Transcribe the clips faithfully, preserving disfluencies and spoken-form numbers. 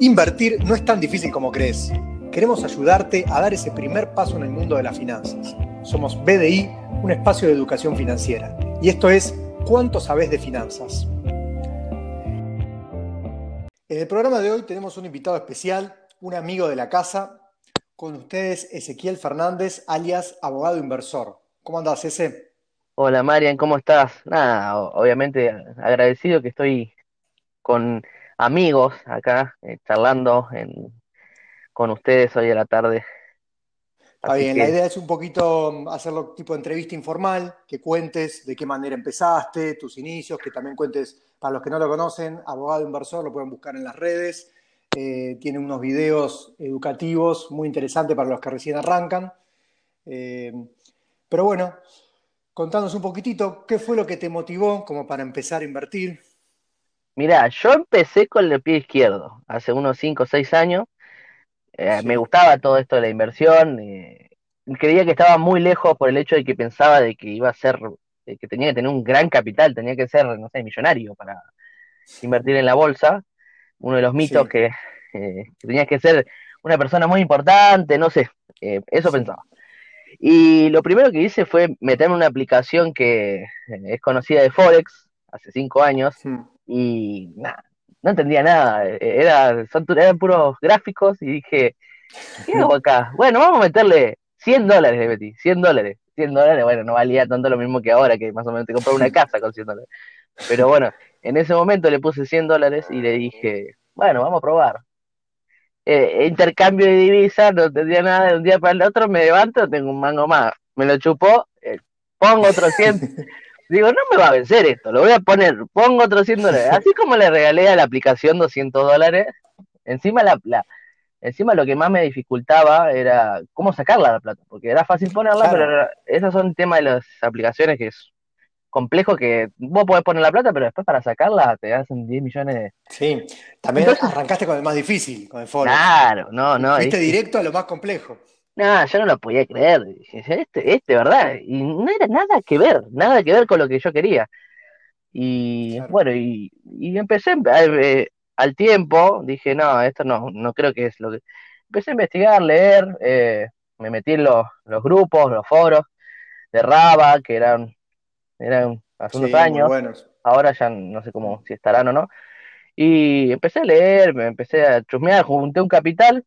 Invertir no es tan difícil como crees. Queremos ayudarte a dar ese primer paso en el mundo de las finanzas. Somos B D I, un espacio de educación financiera. Y esto es ¿Cuánto sabés de finanzas? En el programa de hoy tenemos un invitado especial, un amigo de la casa. Con ustedes, Ezequiel Fernández, alias Abogado Inversor. ¿Cómo andás, Eze? Hola Marian, ¿cómo estás? Nada, o- obviamente agradecido que estoy con amigos acá eh, charlando en- con ustedes hoy a la tarde. Está Así bien, la que idea es un poquito mm, hacerlo tipo de entrevista informal, que cuentes de qué manera empezaste, tus inicios, que también cuentes, para los que no lo conocen, Abogado Inversor, lo pueden buscar en las redes. Eh, tiene unos videos educativos muy interesantes para los que recién arrancan. Eh, pero bueno, contanos un poquitito, ¿qué fue lo que te motivó como para empezar a invertir? mirá, yo empecé con el pie izquierdo hace unos cinco o seis años. Eh, me Sí, gustaba todo esto de la inversión. Eh, creía que estaba muy lejos por el hecho de que pensaba de que iba a ser, de que tenía que tener un gran capital, tenía que ser, no sé, millonario para invertir en la bolsa. Uno de los mitos sí, que, eh, que tenías que ser una persona muy importante, no sé, eh, eso sí. pensaba. Y lo primero que hice fue meterme una aplicación que eh, es conocida de Forex, hace cinco años, Mm, y nada, no entendía nada, eh, era, son, eran puros gráficos y dije, ¿qué hago acá? Bueno, vamos a meterle cien dólares, le metí, cien dólares. Cien dólares, bueno, no valía tanto lo mismo que ahora, que más o menos te compras una casa con cien dólares. Pero bueno, en ese momento le puse cien dólares y le dije, bueno, vamos a probar. Eh, intercambio de divisas, no tendría nada de un día para el otro, me levanto, tengo un mango más, me lo chupó, eh, pongo otros cien, digo, no me va a vencer esto, lo voy a poner, pongo otros cien dólares, así como le regalé a la aplicación doscientos dólares, encima la, la, encima lo que más me dificultaba era cómo sacarla la plata, porque era fácil ponerla, pero claro. era- esos son temas de las aplicaciones que es complejo, que vos podés poner la plata, pero después para sacarla te hacen diez millones de... Sí, también Entonces, arrancaste con el más difícil, con el Forex. claro, no, Fu- no, Fuiste dije, directo a lo más complejo. no, yo no lo podía creer. Dije, este, este, ¿verdad? Y no era nada que ver, nada que ver con lo que yo quería. Y Claro. bueno, y, y empecé eh, al tiempo, dije, no, esto no, no creo que es lo que... Empecé a investigar, leer, eh, me metí en los, los grupos, los foros de Raba, que eran, eran hace unos Sí, muy años, buenos. ahora ya no sé Mm, cómo, si estarán o no. Y empecé a leer, me empecé a chusmear, junté un capital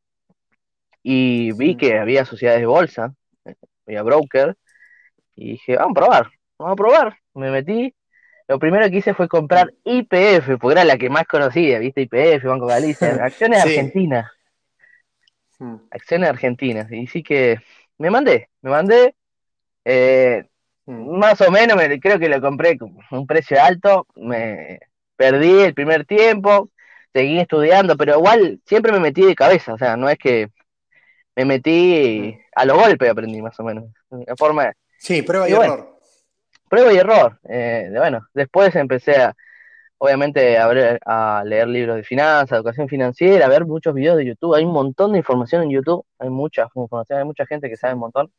y vi mm, que había sociedades de bolsa, eh, había broker. Y dije, vamos a probar, vamos a probar. Me metí. Lo primero que hice fue comprar mm, Y P F, porque era la que más conocía, ¿viste? Y P F, Banco Galicia, acciones Sí. argentinas, Mm, acciones argentinas. Y sí que me mandé, me mandé, eh, mm, más o menos, me, creo que lo compré con un precio alto, me perdí el primer tiempo, seguí estudiando, pero igual siempre me metí de cabeza, o sea, no es que me metí mm. a los golpes, aprendí más o menos, de forma. Sí, prueba Y y bueno, error. prueba y error. Eh, de, bueno, después empecé a, obviamente, a, ver- a leer libros de finanzas, educación financiera, a ver muchos videos de YouTube. Hay un montón de información en YouTube, hay mucha información, hay mucha gente que sabe un Mm, montón,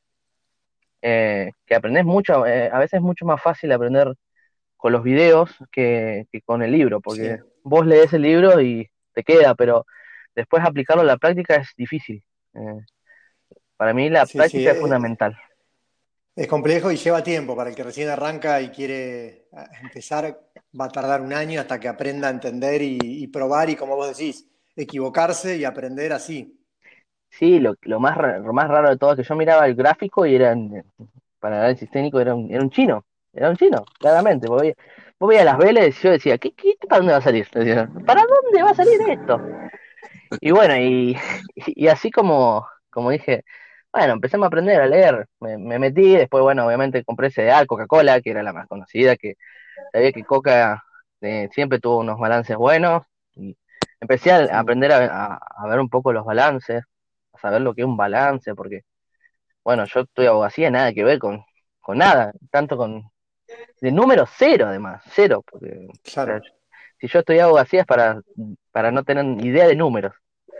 eh, que aprendes mucho. Eh, a veces es mucho más fácil aprender con los videos que, que con el libro, porque sí. vos lees el libro y te queda, pero después aplicarlo a la práctica es difícil. Eh, para mí la Sí, sí. práctica es eh, fundamental. Es complejo y lleva tiempo. Para el que recién arranca y quiere ah, empezar, va a tardar un año hasta que aprenda a entender y, y probar y, como vos decís, equivocarse y aprender así. Sí, lo, lo más, ra- lo más raro de todo es que yo miraba el gráfico y eran, para análisis técnico, era un, era un chino, era un chino, claramente. Vos veías, vos veías las velas y yo decía, ¿qué, qué, para dónde va a salir? Decía, ¿para dónde va a salir esto? Y bueno, y, y así como, como dije, bueno, empecemos a aprender a leer, me, me metí, después, bueno, obviamente compré C D A, Coca-Cola, que era la más conocida, que sabía que Coca eh, siempre tuvo unos balances buenos, y empecé a Mm. aprender a, a, a ver un poco los balances, a saber lo que es un balance, porque, bueno, yo estoy abogacía, nada que ver con, con nada, tanto con, de número cero además, cero, porque o sea, Claro. si yo estudié abogacía es para, para no tener idea de números.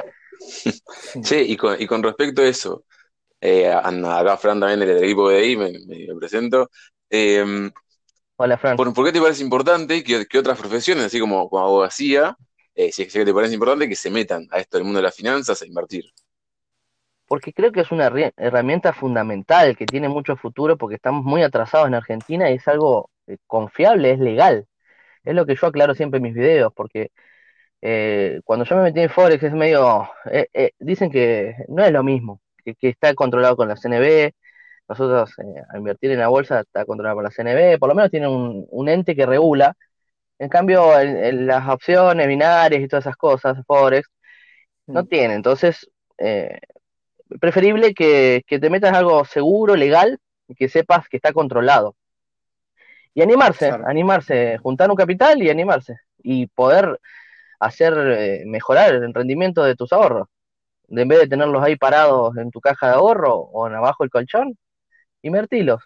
Mm. Che, y con, y con respecto a eso, eh, anda, acá Fran también del equipo de ahí, me, me- me presento. Eh, Hola, Fran. ¿por, por qué te parece importante que, que otras profesiones, así como, como abogacía, eh, si es que te parece importante, que se metan a esto del mundo de las finanzas a invertir. Porque creo que es una herri- herramienta fundamental que tiene mucho futuro porque estamos muy atrasados en Argentina y es algo eh, confiable, es legal. Es lo que yo aclaro siempre en mis videos, porque eh, cuando yo me metí en Forex es medio, eh, eh, dicen que no es lo mismo, que, que está controlado con la C N B. Nosotros eh, a invertir en la bolsa está controlado por la C N B, por lo menos tiene un, un ente que regula. En cambio, en, en las opciones binarias y todas esas cosas, Forex, no Mm, tiene. Entonces, eh, preferible que, que te metas algo seguro, legal, y que sepas que está controlado. Y animarse, claro. animarse, juntar un capital y animarse. Y poder hacer eh, mejorar el rendimiento de tus ahorros. De en vez de tenerlos ahí parados en tu caja de ahorro o en abajo del colchón, invertilos.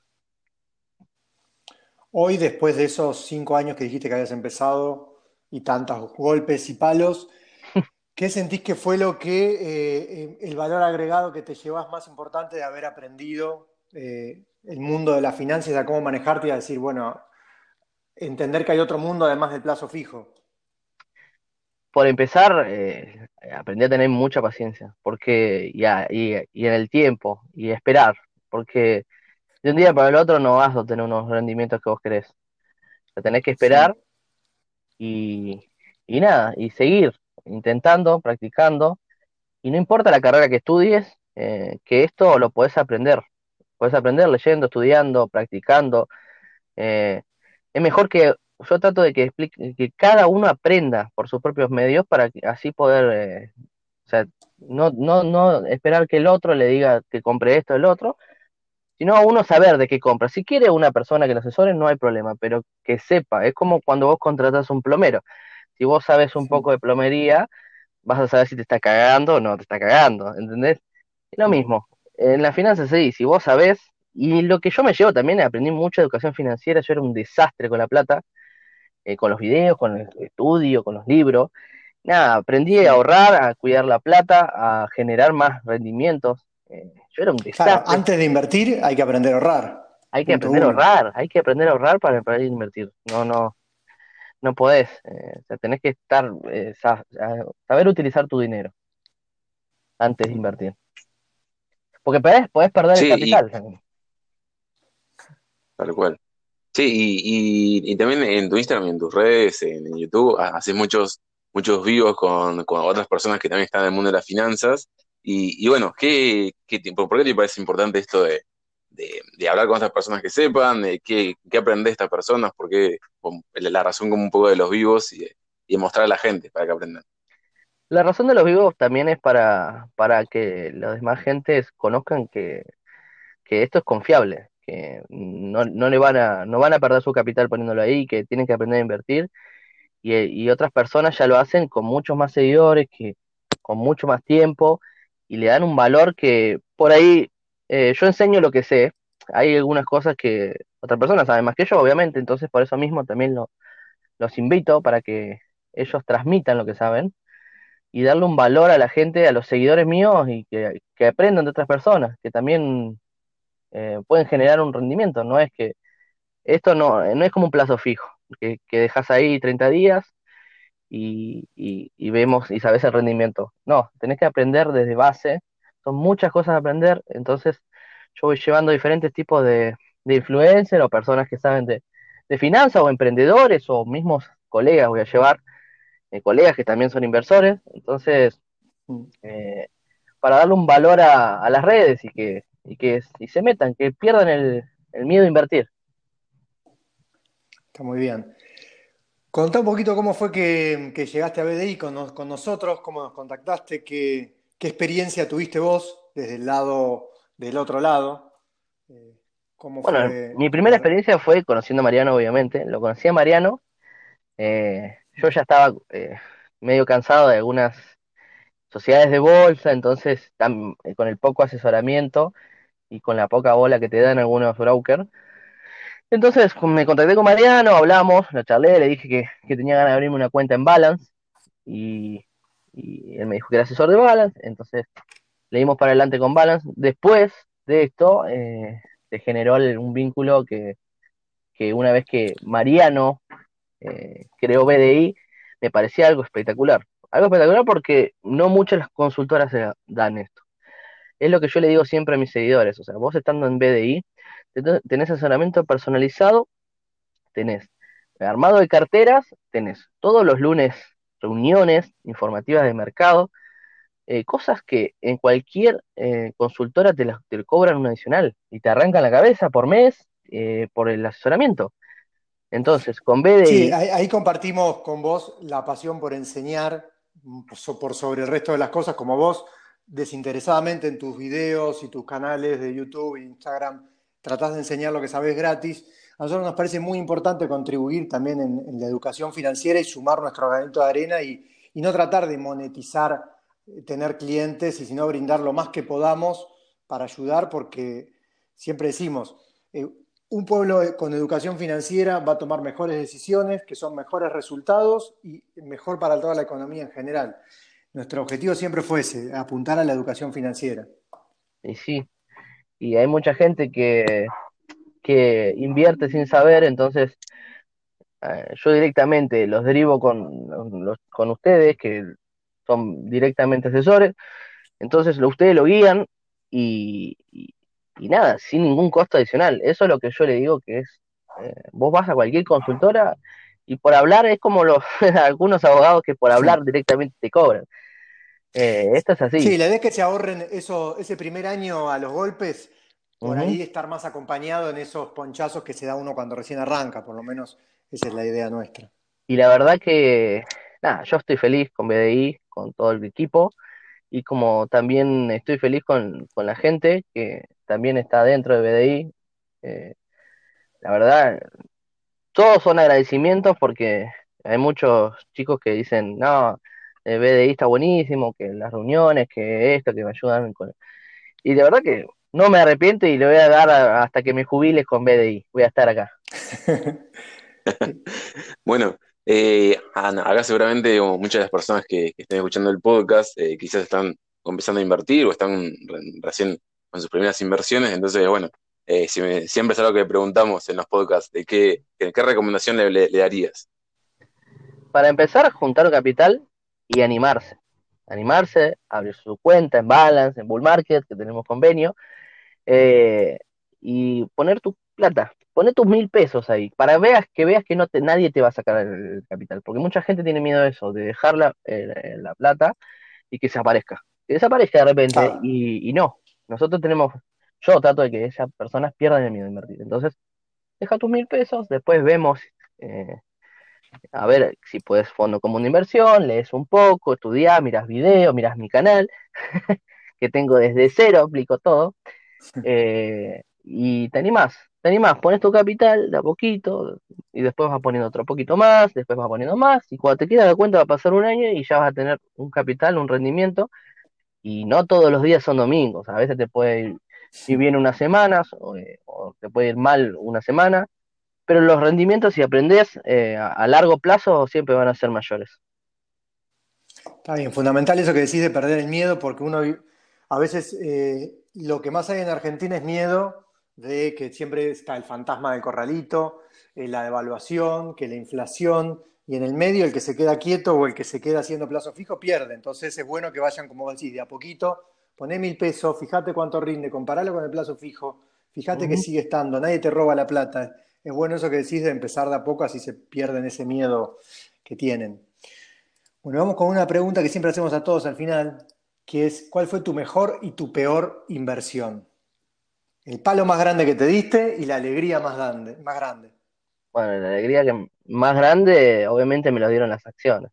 Hoy, después de esos cinco años que dijiste que habías empezado y tantos golpes y palos, ¿qué sentís que fue lo que, eh, eh, el valor agregado que te llevas más importante de haber aprendido eh, el mundo de las finanzas, a cómo manejarte y a decir, bueno, entender que hay otro mundo además del plazo fijo? Por empezar, eh, aprendí a tener mucha paciencia, porque ya, y, y en el tiempo, y esperar, porque de un día para el otro no vas a obtener unos rendimientos que vos querés. Te tenés que esperar Sí, y, y nada, y seguir intentando, practicando, y no importa la carrera que estudies, eh, que esto lo podés aprender. Podés aprender leyendo, estudiando, practicando. eh, es mejor que yo trato de que explique, que cada uno aprenda por sus propios medios para que así poder, eh, o sea, no, no, no esperar que el otro le diga que compre esto o el otro, sino a uno saber de qué compra. Si quiere una persona que lo asesore, no hay problema, pero que sepa. Es como cuando vos contratas un plomero. Si vos sabes un sí. poco de plomería, vas a saber si te está cagando o no te está cagando, ¿entendés? Es lo Mm. mismo. En las finanzas, sí, si vos sabés, y lo que yo me llevo también, aprendí mucha educación financiera, yo era un desastre con la plata, eh, con los videos, con el estudio, con los libros. Nada, aprendí a Sí. ahorrar, a cuidar la plata, a generar más rendimientos. Eh, yo era un Claro, desastre. antes de invertir hay que aprender a ahorrar. Hay que Punto aprender a uno. ahorrar, hay que aprender a ahorrar para poder invertir. No, no, no podés. Eh, o sea, tenés que estar, eh, sa- saber utilizar tu dinero antes de invertir. Porque podés, podés perder el Sí, y capital. tal cual. Sí, y, y, y también en tu Instagram y en tus redes, en, en YouTube, ha- haces muchos, muchos vivos con, con otras personas que también están en el mundo de las finanzas. Y, y bueno, ¿qué, qué, te- por qué te parece importante esto de, de, de hablar con otras personas que sepan? De qué, qué aprende de estas personas? Porque la razón como un poco de los vivos y, de- y de mostrar a la gente para que aprendan. La razón de los vivos también es para, para que las demás gentes conozcan que, que esto es confiable, que no, no le van a, no van a perder su capital poniéndolo ahí, que tienen que aprender a invertir, y, y otras personas ya lo hacen con muchos más seguidores, que con mucho más tiempo, y le dan un valor que por ahí eh, yo enseño lo que sé, hay algunas cosas que otras personas saben más que yo, obviamente, entonces por eso mismo también lo- los invito para que ellos transmitan lo que saben y darle un valor a la gente, a los seguidores míos y que, que aprendan de otras personas, que también eh, pueden generar un rendimiento. No es que esto no, no es como un plazo fijo, que, que dejas ahí treinta días y, y, y vemos y sabes el rendimiento. No, tenés que aprender desde base, son muchas cosas a aprender, entonces yo voy llevando diferentes tipos de, de influencers o personas que saben de, de finanzas o emprendedores o mismos colegas voy a llevar, eh, colegas que también son inversores, entonces Mm. eh, para darle un valor a, a las redes y que, y que y se metan, que pierdan el, el miedo a invertir. Está muy bien. Contá un poquito cómo fue que, que llegaste a B D I con, nos- con nosotros, cómo nos contactaste, qué, qué experiencia tuviste vos desde el lado, del otro lado, eh, cómo Bueno, fue mi primera la... experiencia fue conociendo a Mariano, obviamente. Lo conocí a Mariano. eh, yo ya estaba eh, medio cansado de algunas sociedades de bolsa, entonces tam- eh, con el poco asesoramiento y con la poca bola que te dan algunos brokers. Entonces me contacté con Mariano, hablamos, lo charlé, le dije que, que tenía ganas de abrirme una cuenta en Balance y, y él me dijo que era asesor de Balance, entonces le dimos para adelante con Balance. Después de esto, eh, se generó el- un vínculo que, que una vez que Mariano eh, creó B D I, me parecía algo espectacular. Algo espectacular porque no muchas las consultoras se dan esto. Es lo que yo le digo siempre a mis seguidores, o sea, vos estando en B D I, ten- tenés asesoramiento personalizado, tenés armado de carteras, tenés todos los lunes reuniones informativas de mercado, eh, cosas que en cualquier eh, consultora te las te cobran un adicional y te arrancan la cabeza por mes eh, por el asesoramiento. Entonces, con Sí, B D I, ahí, ahí compartimos con vos la pasión por enseñar mm, por so- por sobre el resto de las cosas, como vos desinteresadamente en tus videos y tus canales de YouTube e Instagram tratás de enseñar lo que sabés gratis. A nosotros nos parece muy importante contribuir también en, en la educación financiera y sumar nuestro granito de arena y, y no tratar de monetizar, eh, tener clientes, y sino brindar lo más que podamos para ayudar, porque siempre decimos, eh, un pueblo con educación financiera va a tomar mejores decisiones, que son mejores resultados y mejor para toda la economía en general. Nuestro objetivo siempre fue ese, apuntar a la educación financiera. y sí, y hay mucha gente que, que invierte sin saber, entonces eh, yo directamente los derivo con, los- con ustedes, que son directamente asesores, entonces lo- ustedes lo guían y, y, y nada, sin ningún costo adicional. Eso es lo que yo le digo que es, eh, vos vas a cualquier consultora y por hablar es como los algunos abogados que por hablar directamente te cobran. Eh, esto es así. Sí, la idea es que se ahorren eso, ese primer año a los golpes, por Ujú. ahí estar más acompañado en esos ponchazos que se da uno cuando recién arranca, por lo menos esa es la idea nuestra. Y la verdad que, nada, yo estoy feliz con B D I, con todo el equipo, y como también estoy feliz con, con la gente que también está dentro de B D I. eh, la verdad, todos son agradecimientos porque hay muchos chicos que dicen, no, el B D I está buenísimo, que las reuniones, que esto, que me ayudan con... Y de verdad que no me arrepiento y le voy a dar a- hasta que me jubile con B D I. Voy a estar acá. Bueno, eh, Ana, acá seguramente como muchas de las personas que, que estén escuchando el podcast eh, quizás están empezando a invertir o están re- recién con sus primeras inversiones, entonces, bueno, eh, si me- siempre es algo que preguntamos en los podcasts, de qué, qué, qué recomendación le, le- le darías. Para empezar, juntar capital y animarse. Animarse, abrir su cuenta en Balance, en Bull Market, que tenemos convenio, eh, y poner tu plata, poner tus mil pesos ahí, para veas, que veas que no te, nadie te va a sacar el capital, porque mucha gente tiene miedo de eso, de dejar la, eh, la plata y que se aparezca, que desaparezca de repente, Claro. y, y no, nosotros tenemos, yo trato de que esas personas pierdan el miedo de invertir, entonces deja tus mil pesos, después vemos, eh, a ver si puedes fondo común de inversión, lees un poco, estudias, miras videos, miras mi canal, que tengo desde cero, explico todo, eh, y te animás, te animás, pones tu capital de a poquito, y después vas poniendo otro poquito más, después vas poniendo más, y cuando te quieras dar cuenta va a pasar un año y ya vas a tener un capital, un rendimiento, y no todos los días son domingos, a veces te puede ir, ir bien unas semanas, o, eh, o te puede ir mal una semana, pero los rendimientos, si aprendés eh, a, a largo plazo, siempre van a ser mayores. Está bien, fundamental eso que decís de perder el miedo, porque uno a veces eh, lo que más hay en Argentina es miedo de que siempre está el fantasma del corralito, eh, la devaluación, que la inflación, y en el medio el que se queda quieto o el que se queda haciendo plazo fijo pierde. Entonces es bueno que vayan, como vos decís, de a poquito, poné mil pesos, fíjate cuánto rinde, comparalo con el plazo fijo, fíjate que Ujú. sigue estando, nadie te roba la plata. Es bueno eso que decís de empezar de a poco, así se pierden ese miedo que tienen. Bueno, vamos con una pregunta que siempre hacemos a todos al final, que es, ¿cuál fue tu mejor y tu peor inversión? El palo más grande que te diste y la alegría más grande. Más grande. Bueno, la alegría que más grande, obviamente, me lo dieron las acciones.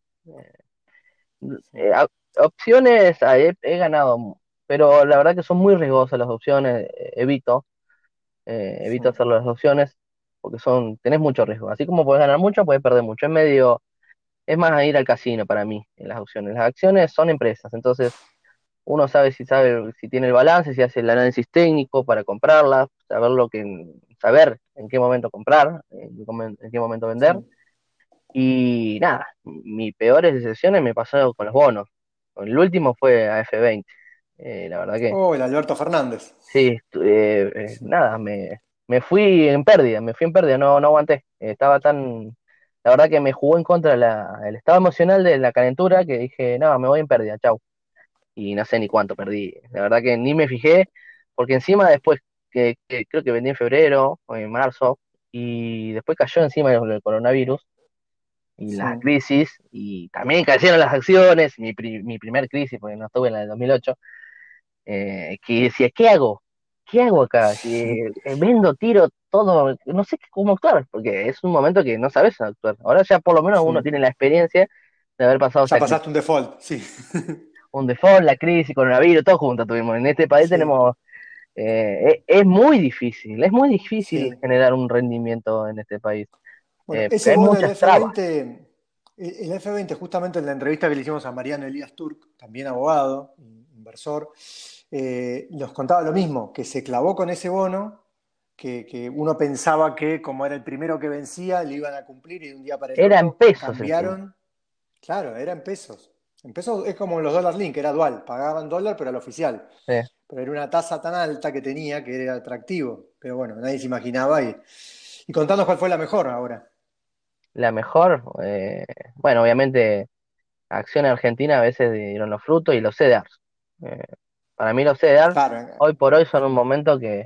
Eh, a- opciones, ah, he, he ganado, pero la verdad que son muy riesgosas las opciones, eh, evito, eh, evito hacer las opciones, porque son, tenés mucho riesgo. Así como puedes ganar mucho, puedes perder mucho. Es medio, es más a ir al casino para mí, en las opciones. Las acciones son empresas, entonces uno sabe si sabe, si tiene el balance, si hace el análisis técnico para comprarlas, saber lo que, saber en qué momento comprar, en qué, momen- en qué momento vender. Sí. Y nada, mis peores decisiones me pasaron con los bonos. El último fue a F veinte. Eh, la verdad que Oh, el Alberto Fernández. sí, estu- eh, eh, nada, me, me fui en pérdida, me fui en pérdida, no, no aguanté. Eh, estaba tan, la verdad que me jugó en contra la, el estado emocional de la calentura, que dije, no, me voy en pérdida, chau. Y no sé ni cuánto perdí. La verdad que ni me fijé, porque encima después, que, que creo que vendí en febrero o en marzo, y después cayó encima el, el coronavirus y Sí, la crisis, y también cayeron las acciones, mi, pri- mi primer crisis, porque no estuve en la del dos mil ocho, eh, que decía, ¿qué hago? ¿Qué hago acá? Que eh, vendo, tiro, todo, no sé cómo actuar, porque es un momento que no sabes actuar. Ahora ya por lo menos uno sí. tiene la experiencia de haber pasado Ya esa crisis. pasaste un default, sí. Un default, la crisis, coronavirus, todo junto tuvimos. En este país Sí, tenemos, eh, es, es muy difícil, es muy difícil sí. generar un rendimiento en este país. Bueno, Eh, ese hay bono del muchas trabas. F veinte, el F veinte, justamente en la entrevista que le hicimos a Mariano Elías Turk, también abogado, inversor, eh, nos contaba lo mismo, que se clavó con ese bono, que, que uno pensaba que como era el primero que vencía, le iban a cumplir y de un día para el Era en otro pesos encima. cambiaron. Claro, era en pesos. En pesos es como los dólar link, era dual, pagaban dólar pero al oficial. Sí. Pero era una tasa tan alta que tenía que era atractivo. Pero bueno, nadie se imaginaba y, y contanos cuál fue la mejor ahora. La mejor, eh, bueno, obviamente, acciones argentinas a veces dieron los frutos y los C D Rs. Eh, para mí los C D Rs, Claro, hoy por hoy, son un momento que,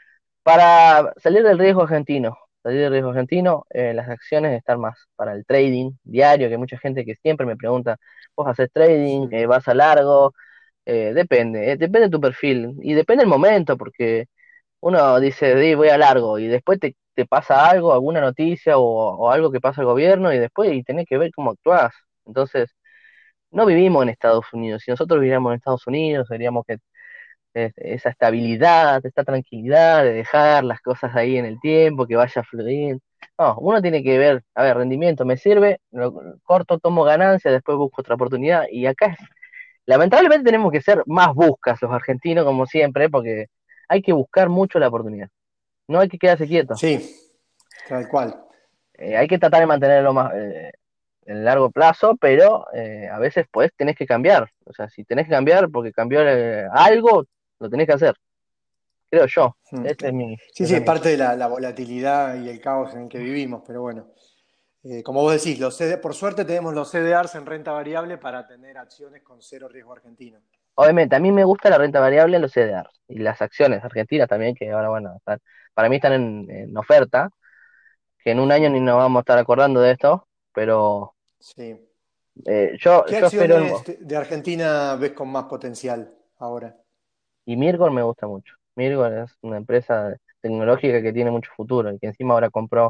para salir del riesgo argentino, salir del riesgo argentino, eh, las acciones están más para el trading diario, que hay mucha gente que siempre me pregunta, ¿vos haces trading? mm, Eh, ¿vas a largo? Eh, depende, eh, depende de tu perfil y depende del momento, porque uno dice, "Di, voy a largo", y después te, te pasa algo, alguna noticia o, o algo que pasa al gobierno, y después y tenés que ver cómo actuás. Entonces, no vivimos en Estados Unidos. Si nosotros viviéramos en Estados Unidos, veríamos que eh, esa estabilidad, esta tranquilidad de dejar las cosas ahí en el tiempo, que vaya fluyendo. No, uno tiene que ver, a ver, rendimiento me sirve, lo corto, tomo ganancia, después busco otra oportunidad. Y acá es, lamentablemente tenemos que ser más buscas los argentinos, como siempre, porque hay que buscar mucho la oportunidad. No hay que quedarse quieto. sí, tal cual. Eh, hay que tratar de mantenerlo más eh, en largo plazo, pero eh, a veces pues tenés que cambiar. O sea, si tenés que cambiar porque cambió eh, algo, lo tenés que hacer, creo yo. Mm, Ese es claro. mi Sí, sí, es pensamiento. parte de la, la volatilidad y el caos en el que vivimos, pero bueno. Eh, como vos decís, los C D por suerte tenemos los C D Rs en renta variable para tener acciones con cero riesgo argentino. Obviamente, a mí me gusta la renta variable en los C D Rs y las acciones argentinas también, que ahora, bueno, están- para mí están en, en oferta, que en un año ni Mm, nos vamos a estar acordando de esto, pero sí. eh, yo, ¿Qué yo espero, el- acciones de de Argentina ves con más potencial ahora? y Mirgor me gusta mucho. Mirgor es una empresa tecnológica que tiene mucho futuro y que encima ahora compró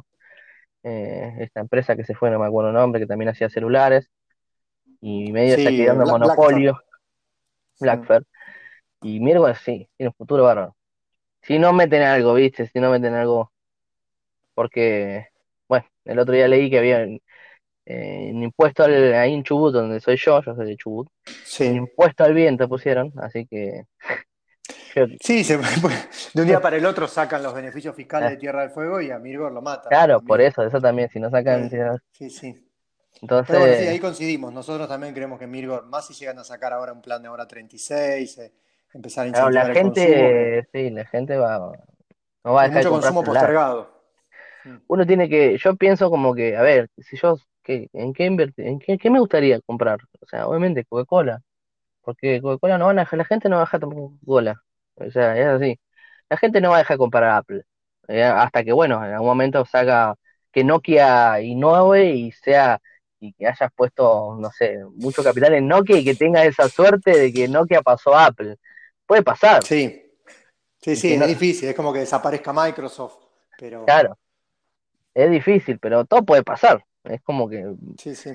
eh, esta empresa que se fue, no me acuerdo el nombre, que también hacía celulares, y medio está Sí, eh, quedando Bla- Blackford. monopolio, Mm, Blackford, y Mirwell sí, tiene un futuro bárbaro. Si no meten algo, viste, si no meten algo, porque, bueno, el otro día leí que había eh, un impuesto al, ahí en Chubut, donde soy yo, yo soy de Chubut, un sí. impuesto al viento pusieron, así que creo que, Sí, se- de un día para el otro sacan los beneficios fiscales ah, de Tierra del Fuego y a Mirgor lo matan claro, por también. eso, eso también, si no sacan, si Entonces, no- sí, sí. Pero bueno, sí, entonces, ahí coincidimos. Nosotros también creemos que Mirgor, más si llegan a sacar ahora un plan de hora treinta y seis, eh, empezar a claro, la incentivar el consumo, que gente, sí, la gente va, no va a hay dejar de mucho comprar consumo celular. postergado. Mm, Uno tiene que, yo pienso como que, a ver, si yo, ¿qué, en qué invertir, en qué, qué me gustaría comprar? O sea, obviamente Coca-Cola, porque Coca-Cola no van a dejar, la gente no va a dejar de tomar Coca-Cola, o sea, es así. La gente no va a dejar de comprar Apple, eh, hasta que, bueno, en algún momento salga, que Nokia innove y sea, y que hayas puesto, no sé, mucho capital en Nokia y que tengas esa suerte de que Nokia pasó a Apple. Puede pasar, sí, sí, y sí, que es no, difícil, es como que desaparezca Microsoft, pero claro, es difícil, pero todo puede pasar. Es como que sí, sí.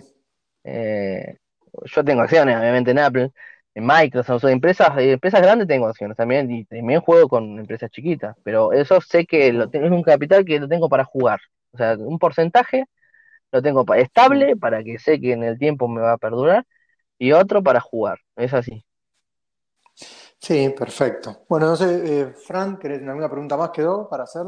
Eh, yo tengo acciones, obviamente, en Apple, en Microsoft, o empresas, eh, empresas grandes tengo acciones también, y también juego con empresas chiquitas, pero eso sé que lo Mm, tengo, es un capital que lo tengo para jugar. O sea, un porcentaje lo tengo pa- mm. estable para que sé que en el tiempo me va a perdurar, y otro para jugar. Es así. Sí, perfecto. Bueno, no sé, eh, Fran, ¿querés alguna pregunta más quedó para hacer?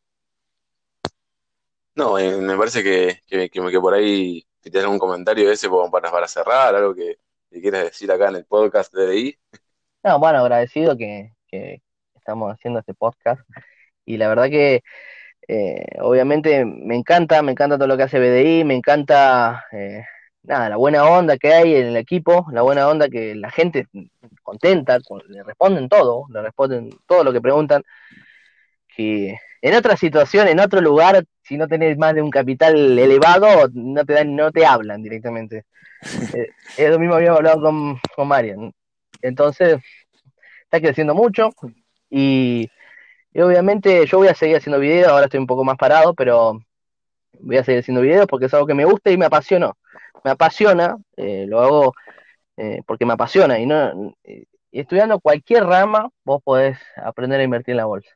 No, eh, me parece que, que, que, que por ahí, si tienes algún comentario ese como para, para cerrar, algo que, que quieras decir acá en el podcast de ahí. No, bueno, agradecido que, que estamos haciendo este podcast, y la verdad que Eh, obviamente me encanta, me encanta todo lo que hace B D I, me encanta eh, nada, la buena onda que hay en el equipo, la buena onda que la gente contenta, con- le responden todo, le responden todo lo que preguntan, que en otra situación, en otro lugar, si no tenés más de un capital elevado, no te dan, no te hablan directamente. Eh, es lo mismo habíamos hablado con, con Marian. Entonces, está creciendo mucho y, y obviamente yo voy a seguir haciendo videos, ahora estoy un poco más parado, pero voy a seguir haciendo videos porque es algo que me gusta y me apasionó. Me apasiona, eh, lo hago eh, porque me apasiona y no y estudiando cualquier rama vos podés aprender a invertir en la bolsa.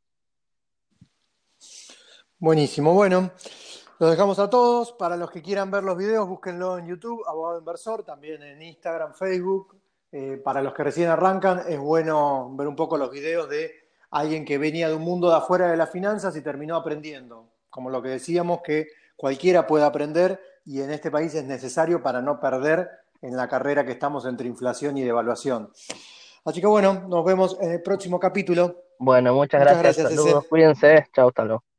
Buenísimo, bueno, los dejamos a todos. Para los que quieran ver los videos, búsquenlo en YouTube, Abogado Inversor, también en Instagram, Facebook. Eh, para los que recién arrancan, es bueno ver un poco los videos de alguien que venía de un mundo de afuera de las finanzas y terminó aprendiendo. Como lo que decíamos, que cualquiera puede aprender y en este país es necesario para no perder en la carrera que estamos entre inflación y devaluación. Así que bueno, nos vemos en el próximo capítulo. Bueno, muchas Muchas gracias, gracias, saludos, ese. cuídense, chao, hasta luego.